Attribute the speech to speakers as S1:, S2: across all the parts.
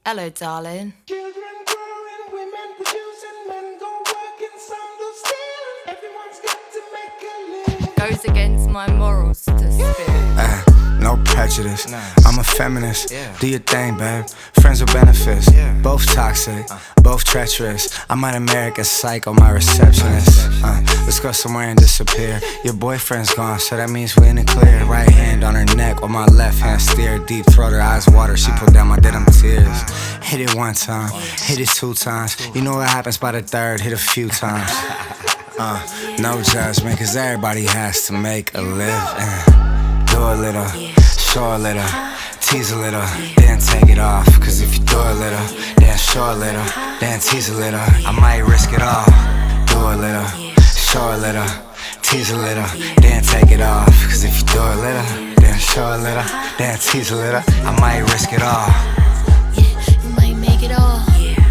S1: Hello, darling.
S2: Children growing, women producing, men go working, some do stealing. Everyone's got to make a living.
S1: Goes against my morals to spit.
S3: No prejudice. I'm a feminist. Do your thing, babe. Friends with benefits. Both toxic, both treacherous. I might American Psycho, my receptionist. Let's go somewhere and disappear. Your boyfriend's gone, so that means we in the clear. Right hand on her neck, while my left hand steer. Deep throat, her eyes water. She pulled down my denim tears. Hit it one time, hit it two times. You know what happens by the third, hit a few times. No judgment, cause everybody has to make a living. Do a little, show a little, tease a little, then take it off. Cause if you do a little, then show a little, then tease a little, I might risk it all. Do a little, show a little, tease a little, then take it off. Cause if you do a little, then show a little, then tease a little, I might risk it all.
S4: Yeah, you might make it all.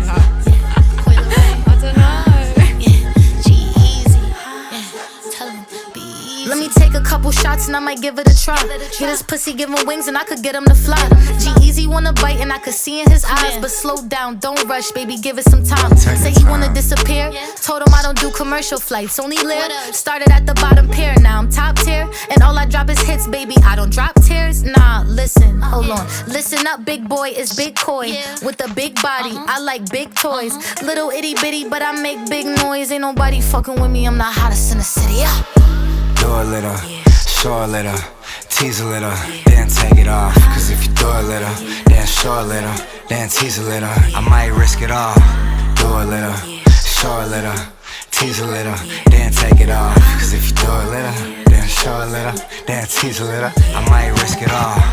S4: Let me take a couple shots and I might give it a try. Get his pussy, give him wings and I could get him to fly. G-Eazy wanna bite and I could see in his eyes. But slow down, don't rush, baby, give it some time. Say he wanna disappear, told him I don't do commercial flights. Only live, started at the bottom pair, now I'm top tier. And all I drop is hits, baby, I don't drop tears. Nah, listen, hold on. Listen up, big boy, it's big coy. With a big body, I like big toys. Little itty bitty, but I make big noise. Ain't nobody fucking with me, I'm the hottest in the city, yeah.
S3: Do a little, show a little, tease a little, then take it off. Cause if you do a little, then show a little, then tease a little, I might risk it all. Do a little, show a little, tease a little, then take it off. Cause if you do a little, then show a little, then tease a little, I might risk it all.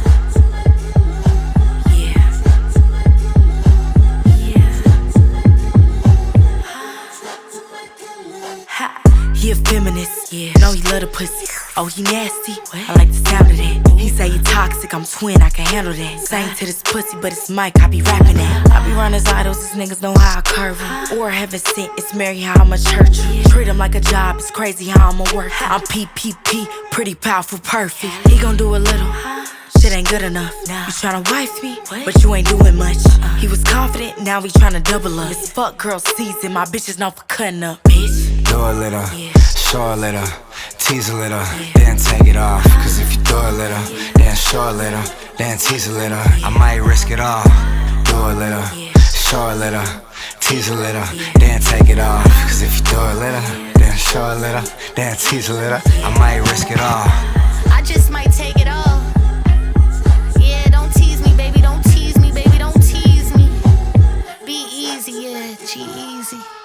S5: He a feminist, know he love the pussy. Oh, he nasty, I like the sound of that. He say he toxic, I'm twin, I can handle that. Sing to this pussy, but it's Mike, I be rapping that. I be running his idols, these niggas know how I curve him. Or heaven sent, it's Mary how I'ma church him. Treat him like a job, it's crazy how I'ma work. I'm PPP, pretty powerful, perfect. He gon' do a little, shit ain't good enough. You tryna wife me, but you ain't doing much. He was confident, now he tryna double up. It's fuck girl season, my bitch is known for cutting up, bitch.
S3: Do a little, show a little, tease a little, then take it off. Cause if you do a little, then show a little, then tease a little, I might risk it all. Do a little, show a little, tease a little, then take it off. Cause if you do a little, then show a little, then tease a little, I might risk it all.
S4: I just might take it all. Yeah, don't tease me, baby, don't tease me, baby, don't tease me. Be easy, yeah, G-Eazy.